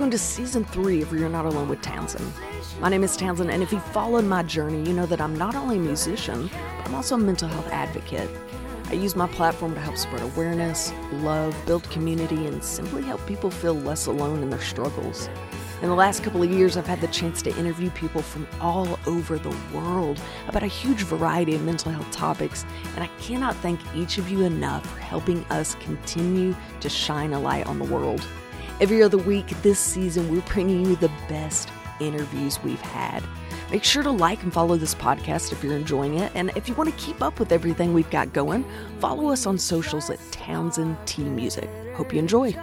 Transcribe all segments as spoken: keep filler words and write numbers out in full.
welcome to season three of You're Not Alone with Townsend. My name is Townsend, and if you've followed my journey, you know that I'm not only a musician, but I'm also a mental health advocate. I use my platform to help spread awareness, love, build community, and simply help people feel less alone in their struggles. In the last couple of years, I've had the chance to interview people from all over the world about a huge variety of mental health topics, and I cannot thank each of you enough for helping us continue to shine a light on the world. Every other week this season, we're bringing you the best interviews we've had. Make sure to like and follow this podcast if you're enjoying it, and if you want to keep up with everything we've got going, follow us on socials at Townsend T Music. Hope you enjoy.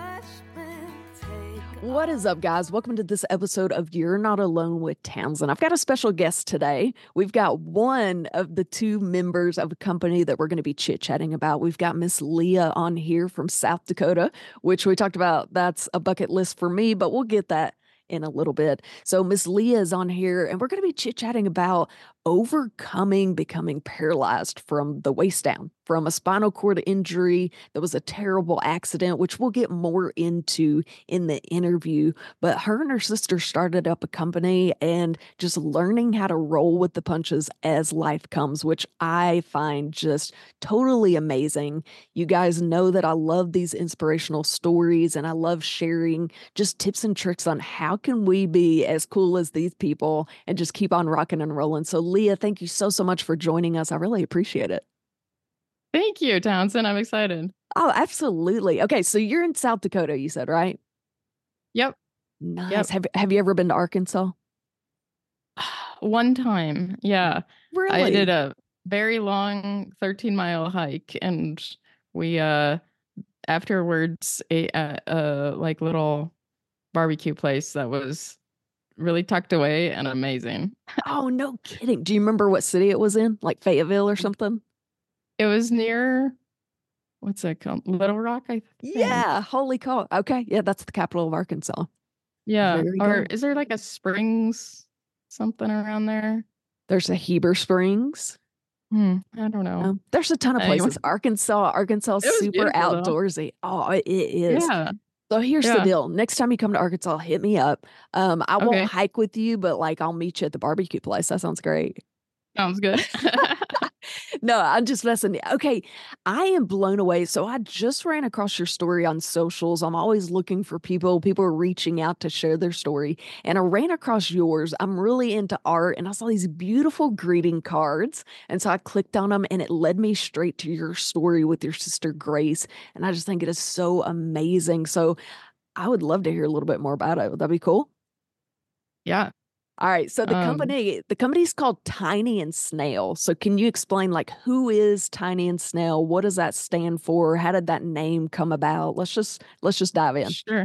What is up, guys? Welcome to this episode of You're Not Alone with Townsend. I've got a special guest today. We've got one of the two members of a company that we're going to be chit-chatting about. We've got Miss Leah on here from South Dakota, which we talked about. That's a bucket list for me, but we'll get that in a little bit. So Miss Leah is on here, and we're going to be chit-chatting about overcoming becoming paralyzed from the waist down, from a spinal cord injury that was a terrible accident, which we'll get more into in the interview. But her and her sister started up a company and just learning how to roll with the punches as life comes, which I find just totally amazing. You guys know that I love these inspirational stories, and I love sharing just tips and tricks on how can we be as cool as these people and just keep on rocking and rolling. So Leah, thank you so, so much for joining us. I really appreciate it. Thank you, Townsend. I'm excited. Oh, absolutely. Okay, so you're in South Dakota, you said, right? Yep. Nice. Yep. Have Have you ever been to Arkansas? One time, yeah. Really? I did a very long thirteen mile hike, and we uh afterwards ate at a like little barbecue place that was really tucked away and amazing. Oh, no kidding. Do you remember what city it was in? Like Fayetteville or something? It was near, what's that called? Little Rock, I think. Yeah, holy cow. Okay, yeah, that's the capital of Arkansas. Yeah. Very Or good. is there like a Springs something around there? There's a Heber Springs. Hmm, I don't know. Um, there's a ton of Anyway. places. Arkansas, Arkansas, It was super beautiful, though. outdoorsy. Oh, it, it is. Yeah. So here's the Yeah. deal. Next time you come to Arkansas, hit me up. Um, I Okay. won't hike with you, but like I'll meet you at the barbecue place. That sounds great. Sounds good. No, I'm just messing. Okay, I am blown away. So I just ran across your story on socials. I'm always looking for people. People are reaching out to share their story. And I ran across yours. I'm really into art, and I saw these beautiful greeting cards. And so I clicked on them, and it led me straight to your story with your sister Grace. And I just think it is so amazing. So I would love to hear a little bit more about it. Would that be cool? Yeah. All right. So the Um, company, the company's called Tiny and Snail. So can you explain like who is Tiny and Snail? What does that stand for? How did that name come about? Let's just let's just dive in. Sure.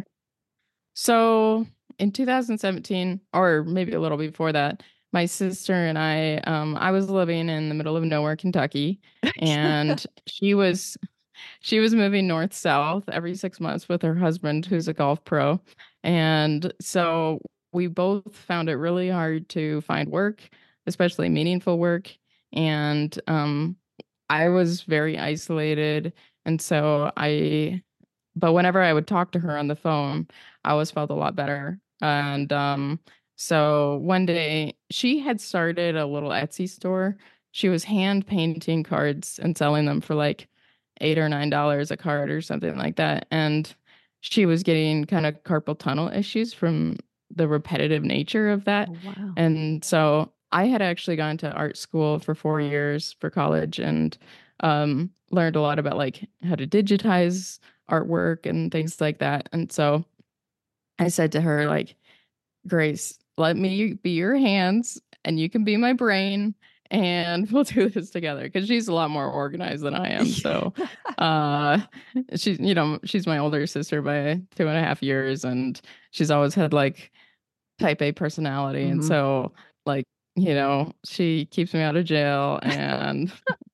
So in two thousand seventeen, or maybe a little before that, my sister and I, um, I was living in the middle of nowhere, Kentucky, and she was she was moving north south every six months with her husband, who's a golf pro, and so we both found it really hard to find work, especially meaningful work, and um, I was very isolated, and so I. But whenever I would talk to her on the phone, I always felt a lot better. And um, so one day she had started a little Etsy store. She was hand painting cards and selling them for like eight or nine dollars a card or something like that. And she was getting kind of carpal tunnel issues from the repetitive nature of that. Oh, wow. And so I had actually gone to art school for four years for college and um, learned a lot about like how to digitize artwork and things like that. And so I said to her, like, Grace, let me be your hands and you can be my brain and we'll do this together, because she's a lot more organized than I am. So uh she's, you know, she's my older sister by two and a half years, and she's always had like type A personality. Mhm. And so like, you know, she keeps me out of jail, and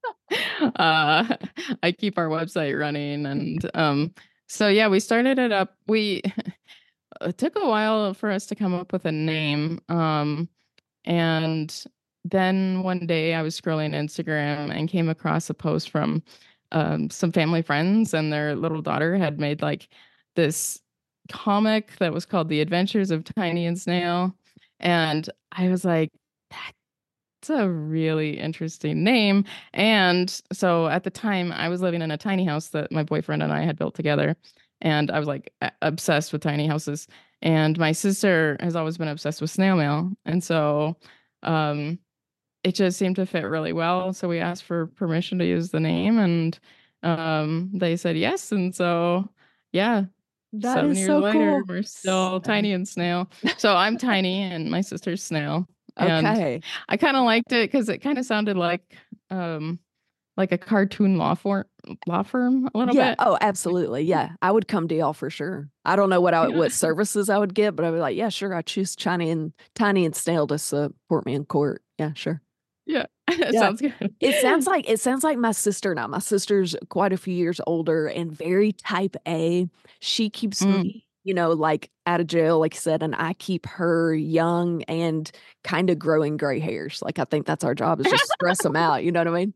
uh I keep our website running. And um so yeah, we started it up. We it took a while for us to come up with a name. Um and then one day I was scrolling Instagram and came across a post from um some family friends, and their little daughter had made like this comic that was called The Adventures of Tiny and Snail. And I was like, that's a really interesting name. And so at the time, I was living in a tiny house that my boyfriend and I had built together. And I was like a- obsessed with tiny houses. And my sister has always been obsessed with snail mail. And so um, it just seemed to fit really well. So we asked for permission to use the name, and um, they said yes. And so, yeah, That seven is years so later, cool. we're still Tiny and Snail. So I'm Tiny, and my sister's Snail. And Okay. I kind of liked it because it kind of sounded like um, like a cartoon law firm, law firm a little Yeah. bit. Oh, absolutely. Yeah. I would come to y'all for sure. I don't know what I Yeah. what services I would get, but I'd be like, yeah, sure. I choose Tiny and Tiny and Snail to support me in court. Yeah, sure. Yeah. That Yeah. sounds good. It sounds like it sounds like my sister now. My sister's quite a few years older and very type A. She keeps Mm. me, you know, like out of jail, like you said, and I keep her young and kind of growing gray hairs. Like I think that's our job is just stress them out. You know what I mean?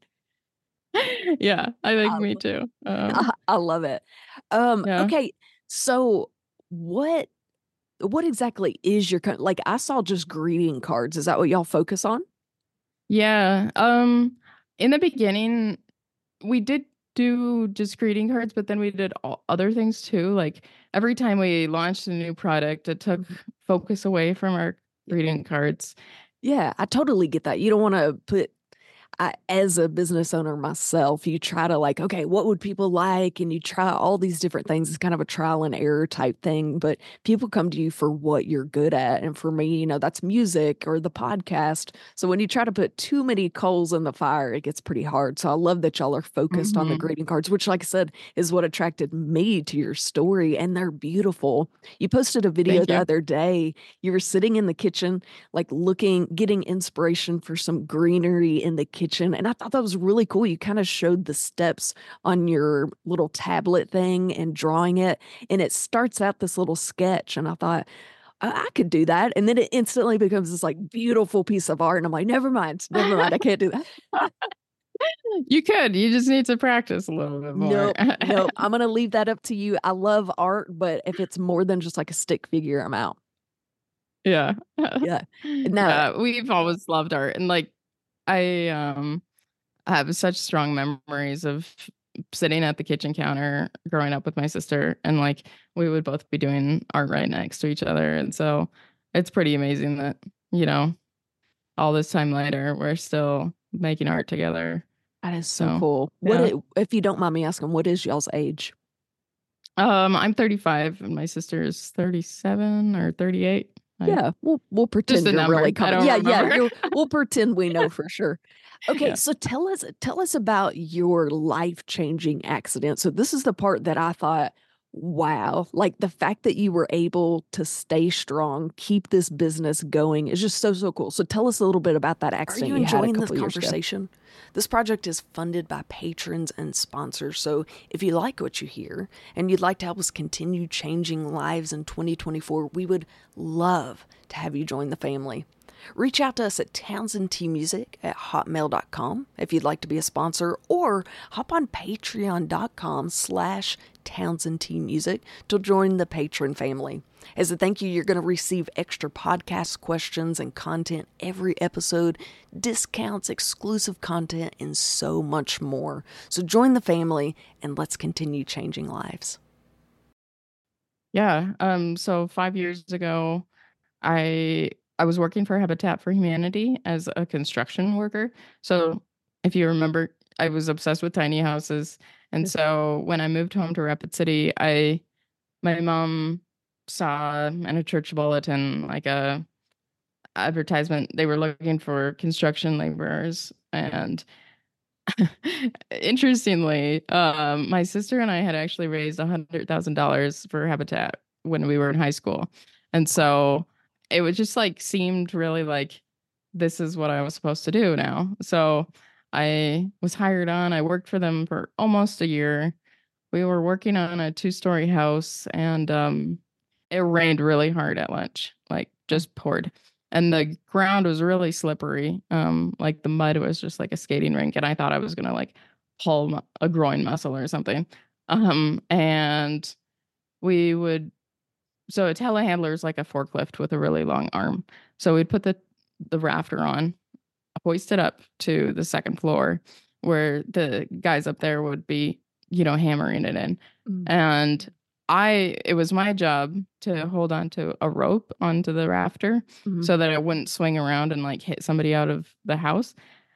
Yeah, I think I, me too. Um, I, I love it. Um, yeah. okay, so what what exactly is your co- like? I saw just greeting cards. Is that what y'all focus on? Yeah. Um, in the beginning, we did do just greeting cards, but then we did all other things too. Like every time we launched a new product, it took focus away from our greeting cards. Yeah, I totally get that. You don't want to put I, as a business owner myself, you try to like, okay, what would people like? And you try all these different things. It's kind of a trial and error type thing, but people come to you for what you're good at. And for me, you know, that's music or the podcast. So when you try to put too many coals in the fire, it gets pretty hard. So I love that y'all are focused on the Hmm. greeting cards, which, like I said, is what attracted me to your story. And they're beautiful. You posted a video Thank the you. other day. You were sitting in the kitchen like looking, getting inspiration for some greenery in the kitchen. And I thought that was really cool. You kind of showed the steps on your little tablet thing and drawing it. And it starts out this little sketch. And I thought, I, I could do that. And then it instantly becomes this like beautiful piece of art. And I'm like, never mind, never mind. I can't do that. You could. You just need to practice a little bit more. Nope. Nope. I'm going to leave that up to you. I love art, but if it's more than just like a stick figure, I'm out. Yeah. Yeah. No, Yeah, we've always loved art, and like I um have such strong memories of sitting at the kitchen counter growing up with my sister, and like we would both be doing art right next to each other. And so it's pretty amazing that, you know, all this time later we're still making art together. that is so So cool. What, yeah. it, if you don't mind me asking, what is y'all's age? Um I'm thirty-five and my sister is thirty-seven or thirty-eight. I Yeah, we'll we'll just pretend a you're really number. I coming. don't Yeah, yeah, remember. you're we'll pretend we know for sure. Okay, Yeah. so tell us tell us about your life-changing accident. So this is the part that I thought, wow, like the fact that you were able to stay strong, keep this business going is just so so cool. So tell us a little bit about that Are you accident you had a enjoying this couple years ago. conversation? This project is funded by patrons and sponsors, so if you like what you hear and you'd like to help us continue changing lives in twenty twenty-four, we would love to have you join the family. Reach out to us at townsendtmusic at hotmail dot com if you'd like to be a sponsor, or hop on patreon.com slash townsendtmusic to join the patron family. As a thank you, you're going to receive extra podcast questions and content every episode, discounts, exclusive content, and so much more. So join the family and let's continue changing lives. Yeah. Um, so five years ago, I I was working for Habitat for Humanity as a construction worker. So if you remember, I was obsessed with tiny houses. And so when I moved home to Rapid City, I my mom saw in a church bulletin like a advertisement. They were looking for construction laborers. And interestingly, um, my sister and I had actually raised a hundred thousand dollars for Habitat when we were in high school, and so it was just like seemed really like this is what I was supposed to do now. So I was hired on. I worked for them for almost a year. We were working on a two-story house, and um, it rained really hard at lunch, like just poured. And the ground was really slippery. Um, like the mud was just like a skating rink, and I thought I was gonna like pull a groin muscle or something. Um, and we would so a telehandler is like a forklift with a really long arm. So we'd put the the rafter on, hoist it up to the second floor where the guys up there would be, you know, hammering it in. Mm. And I, it was my job to hold on to a rope onto the rafter mm-hmm. so that it wouldn't swing around and like hit somebody out of the house.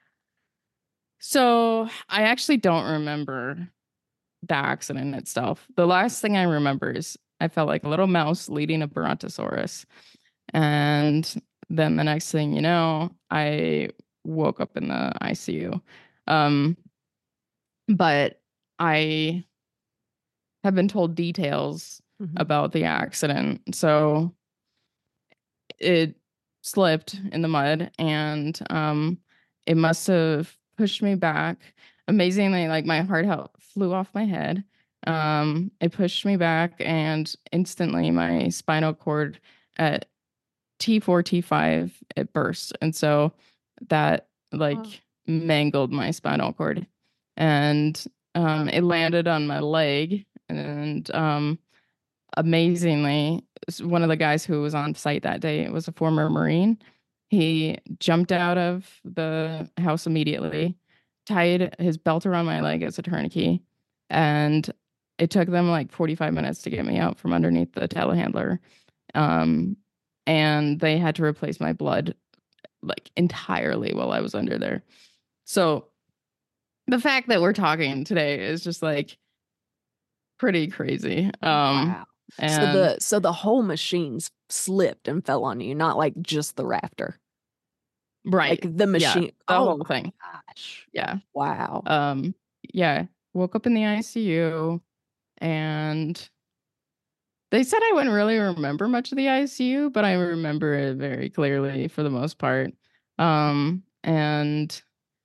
So I actually don't remember the accident itself. The last thing I remember is I felt like a little mouse leading a Brontosaurus. And then the next thing you know, I woke up in the I C U. Um, but I have been told details mm-hmm. about the accident. So it slipped in the mud and um, it must have pushed me back. Amazingly, like my heart help flew off my head. Um, it pushed me back and instantly my spinal cord at T four, T five, it burst. And so that like oh. mangled my spinal cord. And um, it landed on my leg. And um, amazingly, one of the guys who was on site that day was a former Marine. He jumped out of the house immediately, tied his belt around my leg as a tourniquet, and it took them like forty-five minutes to get me out from underneath the telehandler. Um, and they had to replace my blood like entirely while I was under there. So the fact that we're talking today is just like pretty crazy. Um, wow. And so the so the whole machine slipped and fell on you, not like just the rafter. Right. Like the machine. Yeah, the oh whole thing. Gosh. Yeah. Wow. Um, yeah. Woke up in the I C U and they said I wouldn't really remember much of the I C U, but I remember it very clearly for the most part. Um, and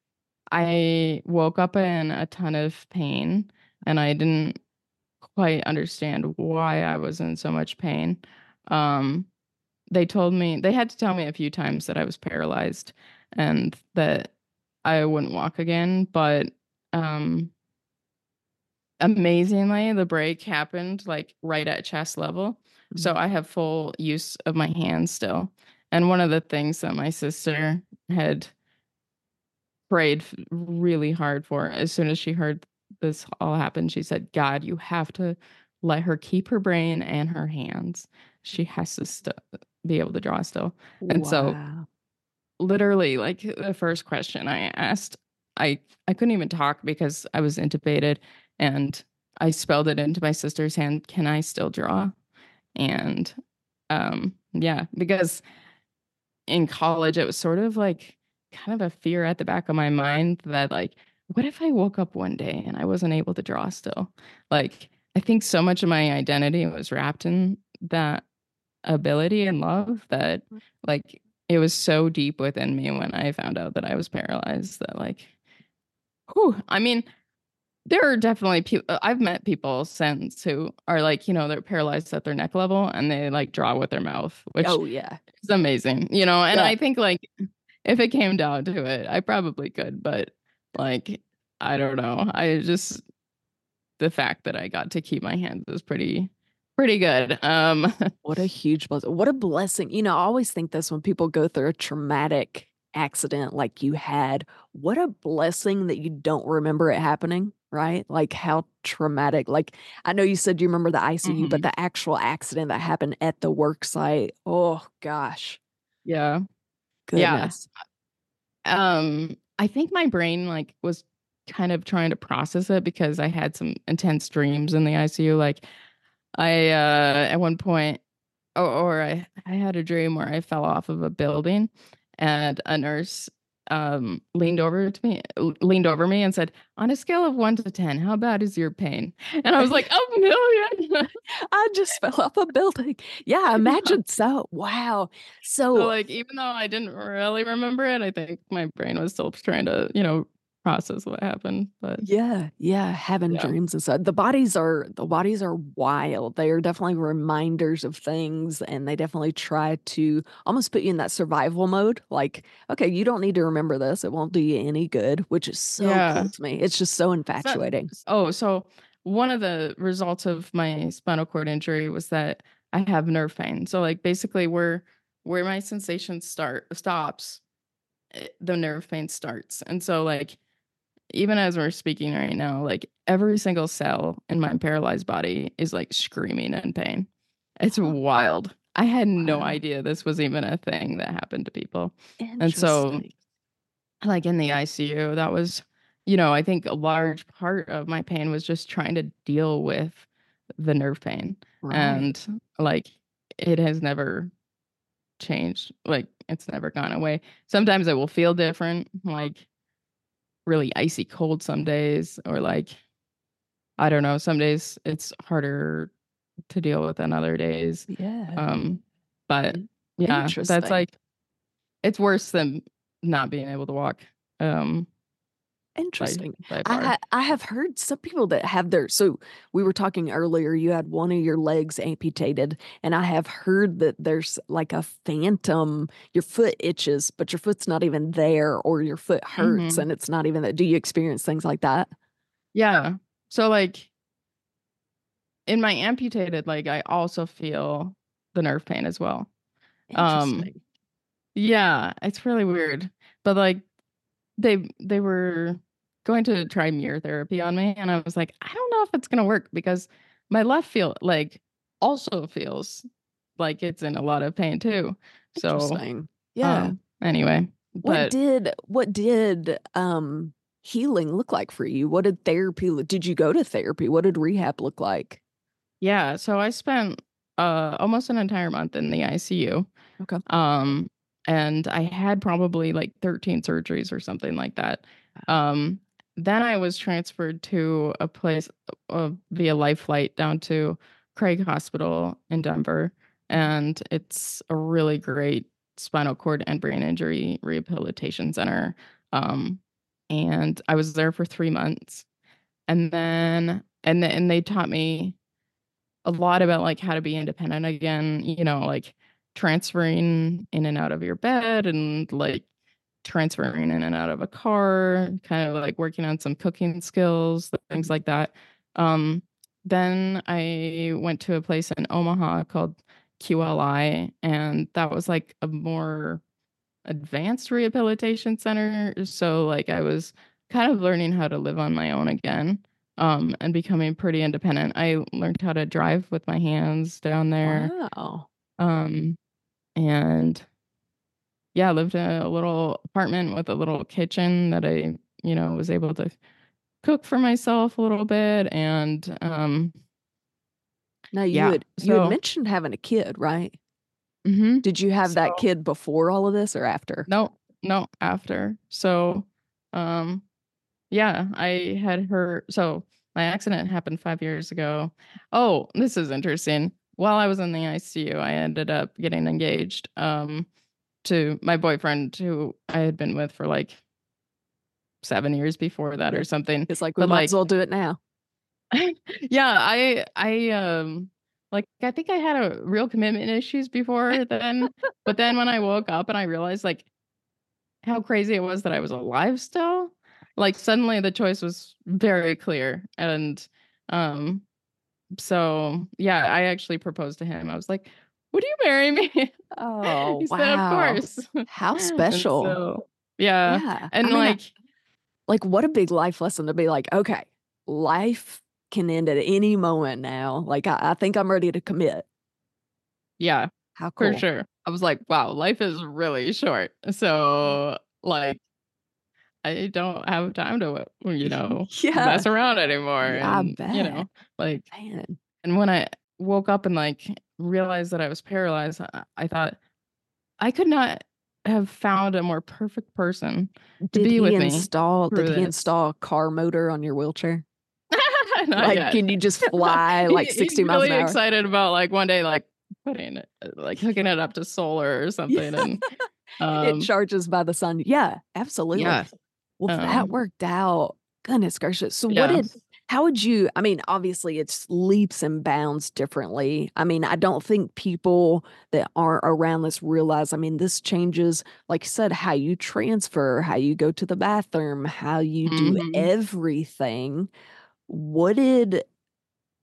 I woke up in a ton of pain and I didn't quite understand why I was in so much pain. Um, they told me, they had to tell me a few times that I was paralyzed and that I wouldn't walk again. But um, amazingly, the break happened like right at chest level. Mm-hmm. So I have full use of my hands still. And one of the things that my sister had prayed really hard for as soon as she heard this all happen, she said, God, you have to let her keep her brain and her hands. She has to st- be able to draw still. And wow. so literally like the first question I asked, I, I couldn't even talk because I was intubated and I spelled it into my sister's hand. Can I still draw? And um, yeah, because in college, it was sort of like kind of a fear at the back of my mind that like, what if I woke up one day and I wasn't able to draw still? Like, I think so much of my identity was wrapped in that ability and love that like it was so deep within me when I found out that I was paralyzed that like, whew, I mean, there are definitely people, I've met people since who are like, you know, they're paralyzed at their neck level and they like draw with their mouth, which oh yeah, is amazing, you know, and yeah. I think like if it came down to it, I probably could, but like, I don't know. I just, the fact that I got to keep my hands is pretty, pretty good. Um, what a huge blessing. What a blessing. You know, I always think this when people go through a traumatic accident like you had, what a blessing that you don't remember it happening, right? Like how traumatic, like I know you said you remember the I C U, mm-hmm. but the actual accident that happened at the work site, oh gosh. Yeah. Goodness. Yeah. Um, I think my brain like was kind of trying to process it because I had some intense dreams in the I C U. Like I, uh, at one point, or, or I, I had a dream where I fell off of a building and a nurse um, leaned over to me, leaned over me and said, on a scale of one to ten, how bad is your pain? And I was like, a million. I just fell off a building. Yeah, imagine so. Wow. So, so like, even though I didn't really remember it, I think my brain was still trying to, you know, process what happened. But yeah, yeah, having yeah. dreams and stuff. The bodies are the bodies are wild. They are definitely reminders of things, and they definitely try to almost put you in that survival mode. Like, okay, you don't need to remember this; it won't do you any good. Which is so yeah. cool to me. It's just so infatuating. So, oh, so one of the results of my spinal cord injury was that I have nerve pain. So like basically where where my sensation start stops, eh, the nerve pain starts. And so like even as we're speaking right now, like every single cell in my paralyzed body is like screaming in pain. It's wild. I had no Wow. idea this was even a thing that happened to people. And so Interesting. like in the I C U, that was, you know, I think a large part of my pain was just trying to deal with the nerve pain. Right. And like it has never changed. Like it's never gone away. Sometimes it will feel different, like really icy cold some days, or like I don't know, some days it's harder to deal with than other days. Yeah. Um, but yeah, that's Interesting. like it's worse than not being able to walk. Um, by, Interesting. by I far. ha- I have heard some people that have their, so we were talking earlier, you had one of your legs amputated, and I have heard that there's like a phantom, your foot itches, but your foot's not even there, or your foot hurts Mhm. and it's not even there. Do you experience things like that? Yeah. So like in my amputated leg, I also feel the nerve pain as well. Um, Interesting. yeah, it's really weird. But like they they were going to try mirror therapy on me, and I was like, I don't know if it's gonna work because my left feel leg also feels like it's in a lot of pain too. So Interesting. Yeah. um anyway, What but did what did um healing look like for you? What did therapy look? Did you go to therapy? What did rehab look like? yeah, so I spent uh almost an entire month in the I C U. Okay. Um and I had probably like thirteen surgeries or something like that. Um then I was transferred to a place uh, via life flight down to Craig Hospital in Denver, and it's a really great spinal cord and brain injury rehabilitation center. Um and I was there for three months. And then and then and they taught me a lot about like how to be independent again, you know, like transferring in and out of your bed and like transferring in and out of a car, kind of like working on some cooking skills, things like that. Um, then I went to a place in Omaha called Q L I, and that was like a more advanced rehabilitation center. So like I was kind of learning how to live on my own again, um, and becoming pretty independent. I learned how to drive with my hands down there. Wow. Um, and yeah, I lived in a little apartment with a little kitchen that I, you know, was able to cook for myself a little bit. And um, Now you yeah, had you had so mentioned having a kid, right? mhm. Did you have that So kid before all of this or after? no, no, after. So um, yeah, I had her. So my accident happened five years ago. Oh, this is interesting. While I was in the I C U, I ended up getting engaged um, to my boyfriend, who I had been with for like seven years before that Yeah. or something. It's like we But might like, as well do it now. yeah, I, I, um, like, I think I had a real commitment issues before then. But then when I woke up and I realized like how crazy it was that I was alive still, like suddenly the choice was very clear. And um, so yeah, I actually proposed to him. I was like, would you marry me? Oh, He said, of wow. course. How And special. so, yeah. Yeah. And I mean, I- like, like what a big life lesson to be like, okay, life can end at any moment now. Like I, I think I'm ready to commit. yeah, How for cool. sure. I was like, wow, life is really short. So, like, I don't have time to, you know, Yeah. mess around anymore. Yeah, I And, you bet. know, like, Man. and when I woke up and like realized that I was paralyzed, I, I thought I could not have found a more perfect person to Did be he with me install through did he this. install a car motor on your wheelchair? Not Like, yet. can you just fly like He- sixty he's miles really an hour? excited about like one day like putting it like hooking it up to solar or something. And It um charges by the sun. Yeah, absolutely. yeah. Well, that Um worked out. Goodness gracious. So what yeah. did how would you I mean, obviously it's leaps and bounds differently. I mean, I don't think people that aren't around this realize, I mean, this changes, like you said, how you transfer, how you go to the bathroom, how you do Mhm. everything. What did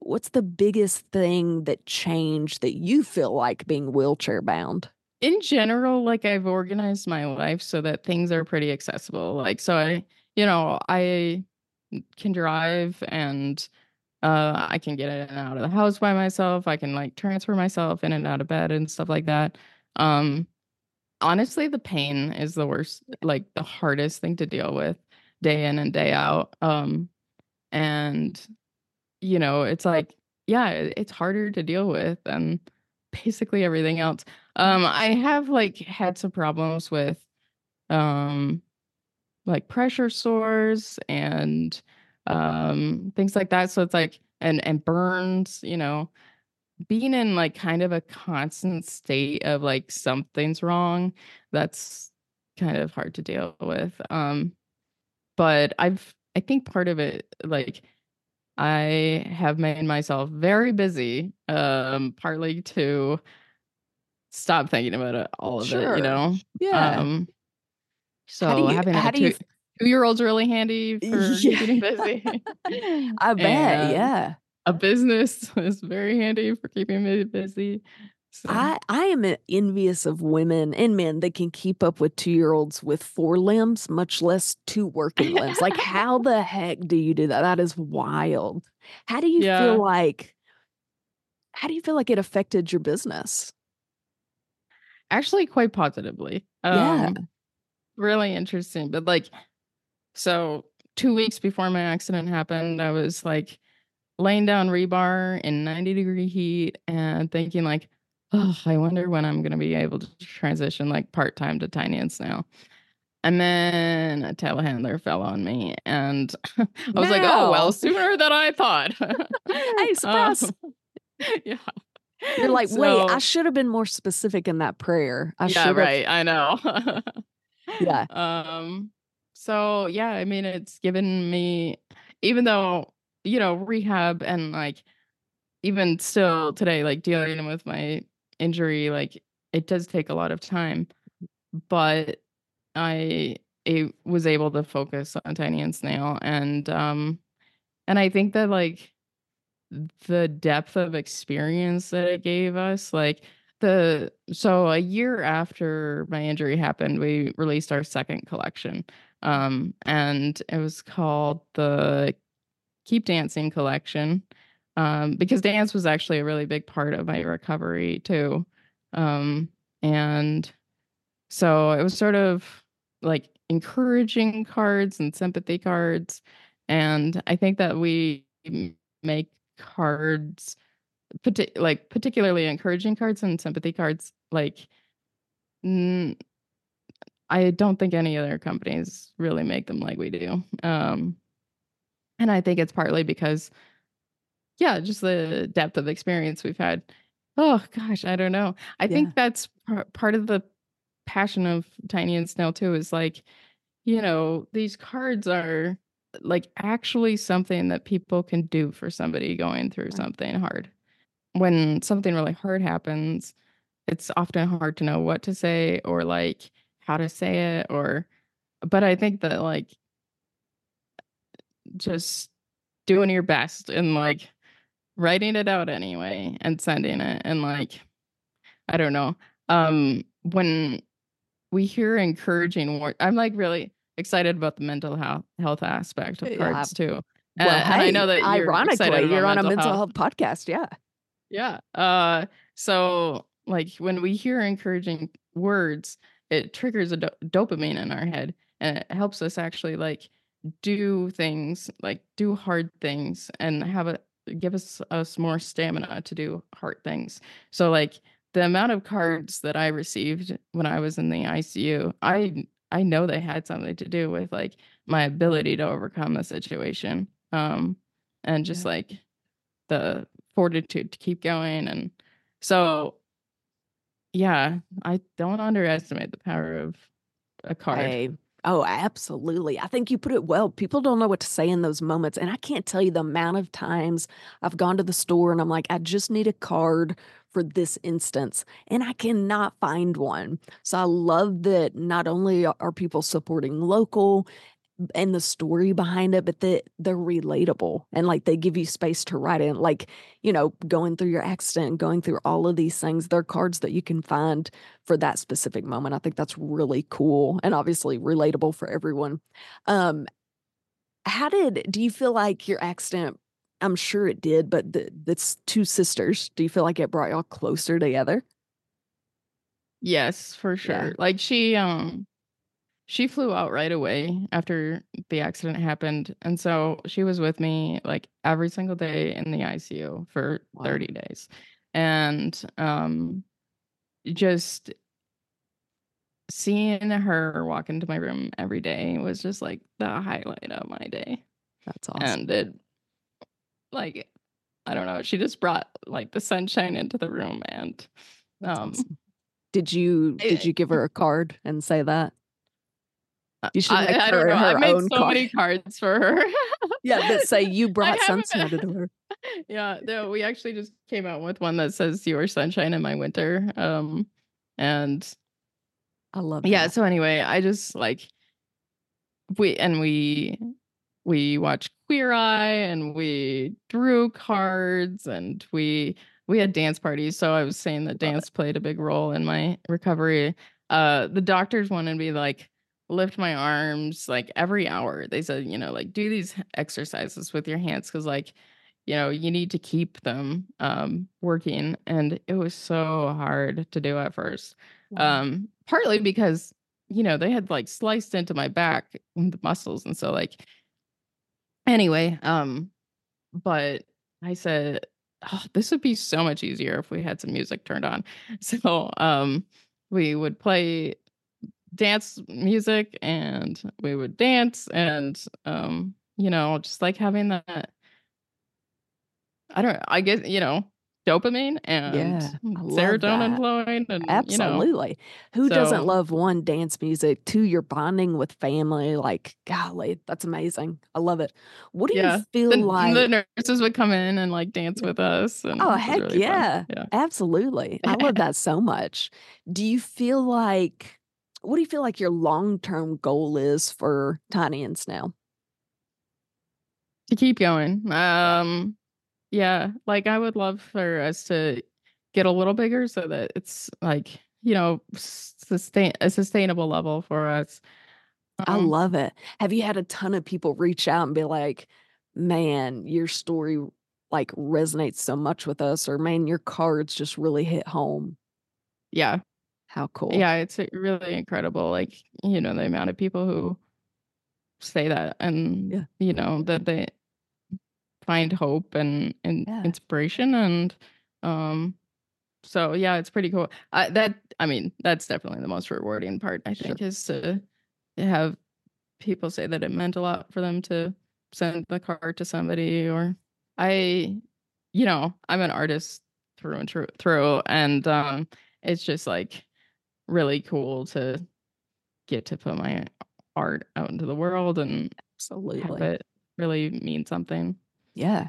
what's the biggest thing that changed that you feel like being wheelchair bound? In general, like I've organized my life so that things are pretty accessible. Like, so I, you know, I can drive and uh, I can get in and out of the house by myself. I can like transfer myself in and out of bed and stuff like that. Um, honestly, the pain is the worst, like the hardest thing to deal with day in and day out. Um, and you know, it's like, yeah, it- it's harder to deal with than basically everything else. Um, I have like had some problems with um like pressure sores and um things like that. So it's like and and burns, you know, being in like kind of a constant state of like something's wrong, that's kind of hard to deal with. Um, but I've I think part of it, like I have made myself very busy, um, partly to stop thinking about it, all of it, you Sure. know. Yeah. Um, How do so you having how a do you two two year old's really handy for keeping Yeah. busy, I bet, and yeah. a business is very handy for keeping me busy. So I I am e envious of women and men that can keep up with two-year-olds with four limbs, much less two working limbs. Like, how the heck do you do that? That is wild. How do you feel yeah, like how do you feel like it affected your business? actually quite positively. Yeah. Um, really interesting. But like, so two weeks before my accident happened, I was like laying down rebar in ninety degree heat and thinking like, oh, I wonder when I'm gonna be able to transition like part time to Tiny and Snail. And then a telehandler fell on me, and I was like, oh well, Now, sooner than I thought. hey, um, surprise. yeah. You're like, "Wait, I So should have been more specific in that prayer. I yeah, should have." right. I know. Yeah. um, so yeah, I mean, it's given me, even though, you know, rehab and like even still today, like dealing with my injury, like it does take a lot of time, but I it was able to focus on Tiny and Snail, and um and I think that like the depth of experience that it gave us, like the so a year after my injury happened, we released our second collection. Um and it was called the Keep Dancing collection, um, because dance was actually a really big part of my recovery too. Um, and so it was sort of like encouraging cards and sympathy cards. And I think that we m- make cards, parti- like particularly encouraging cards and sympathy cards, like mm, I don't think any other companies really make them like we do. Um, and I think it's partly because yeah, just the depth of experience we've had. Oh gosh, I don't know. I Yeah. think that's par- part of the passion of Tiny and Snail too, is like, you know, these cards are like actually something that people can do for somebody going through Right. something hard. When something really hard happens, it's often hard to know what to say or like how to say it, or but I think that like just doing your best and like writing it out anyway and sending it, and like I don't know. Um when we hear encouraging word, I'm like really excited about the mental health health aspect of Yeah. cards too. Uh, Well, and I hey, know that you're excited ironically, about you're on a mental mental health. health podcast. Yeah. Yeah. Uh so like when we hear encouraging words, it triggers a do- dopamine in our head, and it helps us actually like do things, like do hard things, and have a give us us more stamina to do hard things. So like the amount of cards that I received when I was in the I C U, I I know they had something to do with like my ability to overcome the situation. Um and just Yeah. like the fortitude to keep going. And so yeah, I don't underestimate the power of a card. Hey. Oh, absolutely. I think you put it well. People don't know what to say in those moments. And I can't tell you the amount of times I've gone to the store and I'm like, I just need a card for this instance. And I cannot find one. So I love that not only are people supporting local, and the story behind it, but they, they're relatable and like they give you space to write in, like, you know, going through your accident, going through all of these things. They're cards that you can find for that specific moment. I think that's really cool and obviously relatable for everyone. Um, how did, do you feel like your accident, I'm sure it did, but the, that's two sisters, do you feel like it brought y'all closer together? Yes, for sure. Yeah. Like she um she flew out right away after the accident happened. And so she was with me like every single day in the I C U for Wow. thirty days. And um just seeing her walk into my room every day was just like the highlight of my day. That's awesome. And it, like, I don't know, she just brought like the sunshine into the room. And That's um awesome. Did you did I, you give her a card and say that? You should I, make I don't her know. I her made own so card. many cards for her. Yeah, that say you I brought haven't. sunshine to her. Yeah, no, we actually just came out with one that says "You are sunshine in my winter." Um, and I love yeah. that. So anyway, I just like we and we we watched Queer Eye and we drew cards and we we had dance parties. So I was saying that Love dance it. played a big role in my recovery. Uh, the doctors wanted me like lift my arms like every hour. They said, you know, like do these exercises with your hands because like, you know, you need to keep them um working. And it was so hard to do at first. Wow. Um, partly because, you know, they had like sliced into my back with the muscles. And so like anyway, um, but I said, oh, this would be so much easier if we had some music turned on. So um we would play dance music and we would dance and um you know just like having that I don't I guess you know dopamine and Yeah, I love serotonin that. flowing and you know Absolutely. Who doesn't so love one dance music? Two, you're bonding with family. Like, golly, that's amazing. I love it. What do you yeah feel the like? the nurses would come in and like dance with us and Oh, it was heck really fun. yeah. Yeah. Absolutely. I love that so much. Do you feel like, what do you feel like your long-term goal is for Tiny and Snail? To keep going. Um yeah, like I would love for us to get a little bigger so that it's like, you know, sustain a sustainable level for us. I Um love it. Have you had a ton of people reach out and be like, man, your story like resonates so much with us, or man, your cards just really hit home? yeah. How cool. Yeah, it's uh, really incredible like, you know, the amount of people who say that and Yeah. you know that they find hope and and Yeah. inspiration and um so yeah, it's pretty cool. I, that I mean, that's definitely the most rewarding part I Sure. think is to have people say that it meant a lot for them to send the card to somebody or I you know, I'm an artist through and through, through and um it's just like really cool to get to put my art out into the world and have Absolutely. it really mean something. Yeah.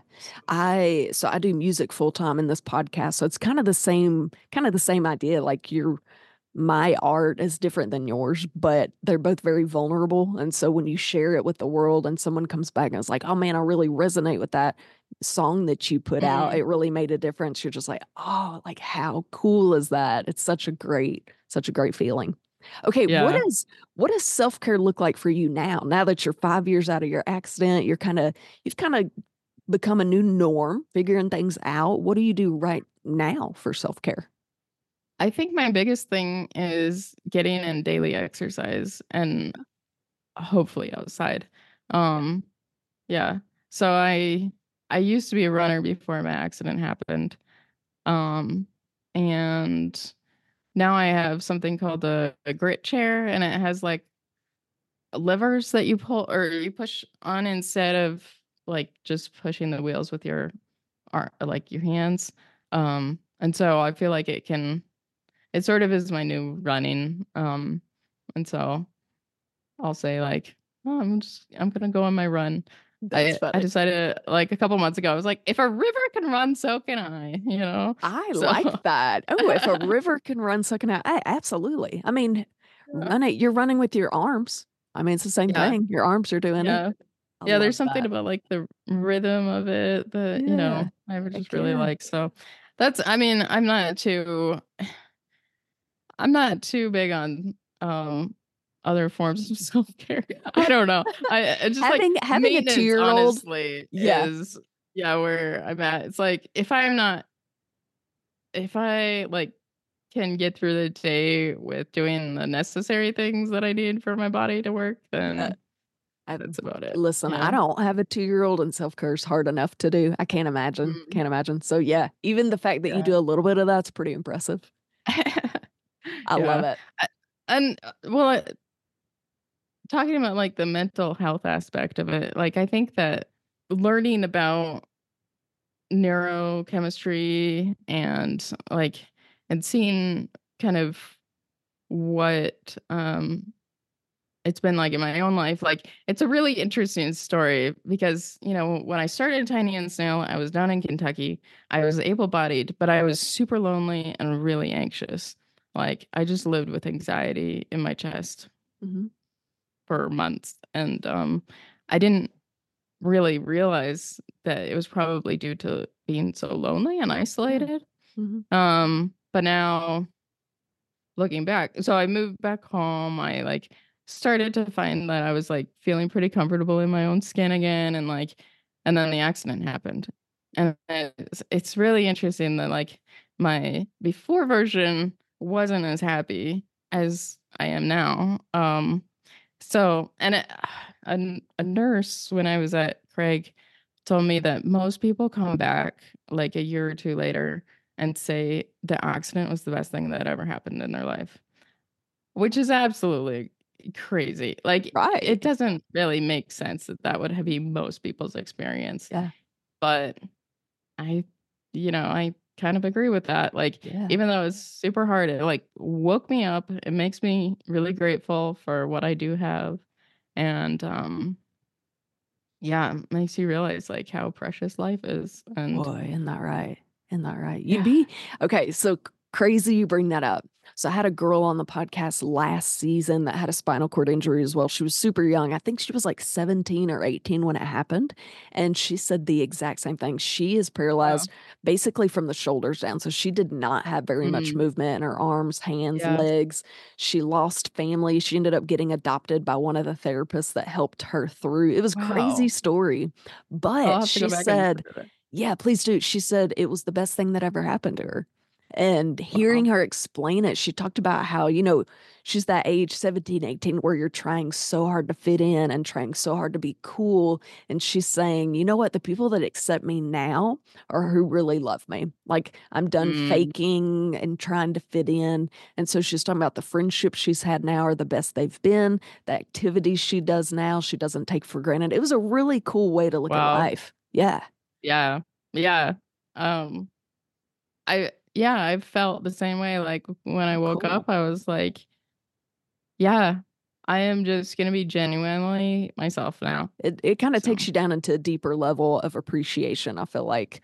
I so I do music full time in this podcast. So it's kind of the same kind of the same idea. Like your my art is different than yours, but they're both very vulnerable. And so when you share it with the world and someone comes back and it's like, oh man, I really resonate with that song that you put out. Mm, It really made a difference. You're just like, oh, like how cool is that? It's such a great, such a great feeling. Okay, what yeah. is what does self-care look like for you now? Now that you're five years out of your accident, you're kind of you've kind of become a new norm, figuring things out. What do you do right now for self-care? I think my biggest thing is getting in daily exercise and hopefully outside. Um yeah. So I I used to be a runner before my accident happened. Um and now I have something called a, a grit chair and it has like levers that you pull or you push on instead of like just pushing the wheels with your ar- like your hands. Um and so I feel like it can it sort of is my new running. Um, and so I'll say like, oh, I'm just I'm gonna go on my run. That's I I funny. decided like a couple months ago, I was like, if a river can run, so can I, you know? I So like that. Oh, if a river can run, so can I. I absolutely. I mean, yeah. run it. You're running with your arms. I mean, it's the same Yeah. thing. Your arms are doing Yeah. it. I Yeah, love there's something that. about like the rhythm of it that, you Yeah. know, I would Heck just really yeah. like. So that's, I mean, I'm not too, I'm not too big on um other forms of self-care. I don't know. I it's just like Having having a maintenance, two-year-old, honestly, yeah. is yeah, where I'm at. It's like if I'm not if I like can get through the day with doing the necessary things that I need for my body to work, Yeah. then I, that's about it. listen, I Yeah. don't have a two-year-old, and self-care is hard enough to do. I can't imagine. Mm, Can't imagine. So yeah, even the fact that you yeah. do a little bit of that's pretty impressive. I love Yeah. it. I, and uh, well, I, talking about like the mental health aspect of it, like I think that learning about neurochemistry and like and seeing kind of what um it's been like in my own life, like it's a really interesting story because, you know, when I started Tiny and Snail, I was down in Kentucky. I was able-bodied, but I was super lonely and really anxious. Like I just lived with anxiety in my chest Mhm. for months, and um I didn't really realize that it was probably due to being so lonely and isolated. Mhm. Um but now looking back, so I moved back home. I like started to find that I was like feeling pretty comfortable in my own skin again, and like and then the accident happened. And it's, it's really interesting that like my before version wasn't as happy as I am now. Um so and it, a, a nurse when I was at Craig told me that most people come back like a year or two later and say the accident was the best thing that ever happened in their life, which is absolutely crazy. Like Right. it doesn't really make sense that that would be most people's experience. Yeah. But I, you know, I kind of agree with that. Like, Yeah. even though it's super hard, it like woke me up. It makes me really grateful for what I do have. And um yeah, it makes you realize like how precious life is. And Boy, isn't that right? Isn't that right? You'd yeah. be okay. So c- crazy you bring that up. So I had a girl on the podcast last season that had a spinal cord injury as well. She was super young. I think she was like seventeen or eighteen when it happened. And she said the exact same thing. She is Wow. paralyzed basically from the shoulders down. So she did not have very much Mm, movement in her arms, hands, yeah. legs. She lost family. She ended up getting adopted by one of the therapists that helped her through. It was a crazy Wow. story. I'll But have to go she back and said, listen to that. yeah, please do. She said it was the best thing that ever happened to her. And hearing Wow. her explain it, she talked about how, you know, she's that age, seventeen, eighteen, where you're trying so hard to fit in and trying so hard to be cool. And she's saying, you know what? The people that accept me now are who really love me. Like I'm done Mm, faking and trying to fit in. And so she's talking about the friendships she's had now are the best they've been. The activities she does now, she doesn't take for granted. It was a really cool way to look at wow. life. Yeah. Yeah. Yeah. Um I yeah, I felt the same way. Like when I woke Cool. up, I was like, yeah, I am just gonna be genuinely myself now. It it kind of So takes you down into a deeper level of appreciation. I feel like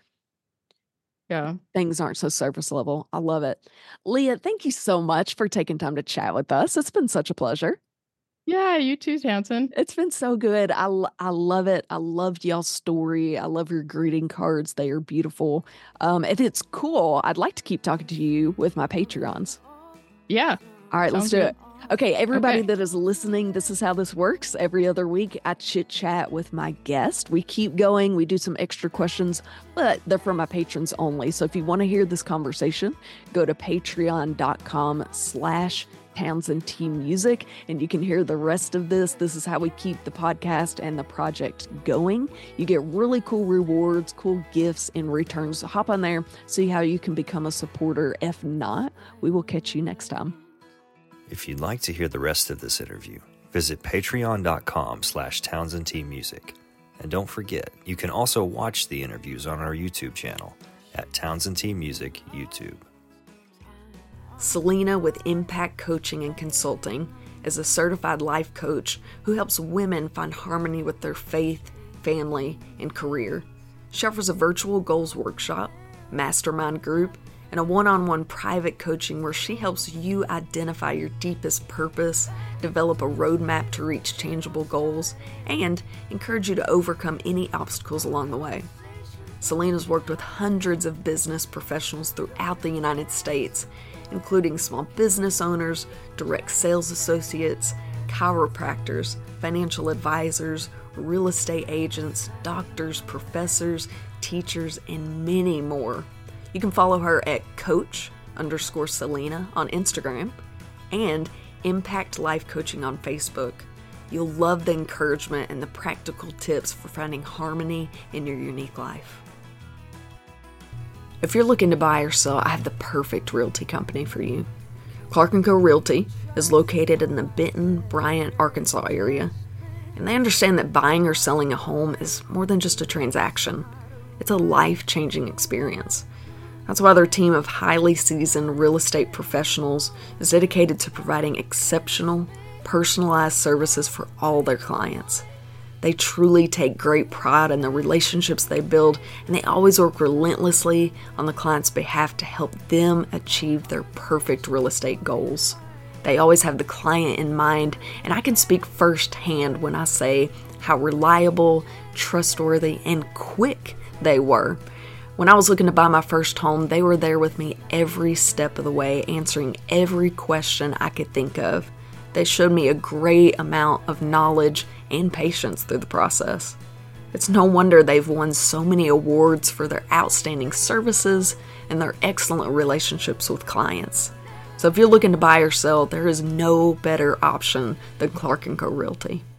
yeah. things aren't so surface level. I love it. Leah, thank you so much for taking time to chat with us. It's been such a pleasure. Yeah, you too, Townsend. It's been so good. I, l- I love it. I loved y'all's story. I love your greeting cards. They are beautiful. Um, if it's cool, I'd like to keep talking to you with my Patreons. Yeah. All right, let's Sounds do good. it. Okay, everybody Okay. that is listening, this is how this works. Every other week, I chit chat with my guest. We keep going. We do some extra questions, but they're for my patrons only. So if you want to hear this conversation, go to patreon.com slash Townsend T Music, and you can hear the rest of this. This is how we keep the podcast and the project going. You get really cool rewards, cool gifts in return. So hop on there, see how you can become a supporter. If not, we will catch you next time. If you'd like to hear the rest of this interview, visit patreon.com slash Townsend T Music. And don't forget, you can also watch the interviews on our YouTube channel at Townsend T Music YouTube. Selena with Impact Coaching and Consulting is a certified life coach who helps women find harmony with their faith, family, and career. She offers a virtual goals workshop, mastermind group, and a one-on-one private coaching where she helps you identify your deepest purpose, develop a roadmap to reach tangible goals, and encourage you to overcome any obstacles along the way. Selena's worked with hundreds of business professionals throughout the United States, including small business owners, direct sales associates, chiropractors, financial advisors, real estate agents, doctors, professors, teachers, and many more. You can follow her at coach underscore Selena on Instagram and Impact Life Coaching on Facebook. You'll love the encouragement and the practical tips for finding harmony in your unique life. If you're looking to buy or sell, I have the perfect realty company for you. Clark and Co. Realty is located in the Benton, Bryant, Arkansas area, and they understand that buying or selling a home is more than just a transaction. It's a life-changing experience. That's why their team of highly seasoned real estate professionals is dedicated to providing exceptional, personalized services for all their clients. They truly take great pride in the relationships they build, and they always work relentlessly on the client's behalf to help them achieve their perfect real estate goals. They always have the client in mind, and I can speak firsthand when I say how reliable, trustworthy, and quick they were. When I was looking to buy my first home, they were there with me every step of the way, answering every question I could think of. They showed me a great amount of knowledge and patience through the process. It's no wonder they've won so many awards for their outstanding services and their excellent relationships with clients. So if you're looking to buy or sell, there is no better option than Clark and Co. Realty.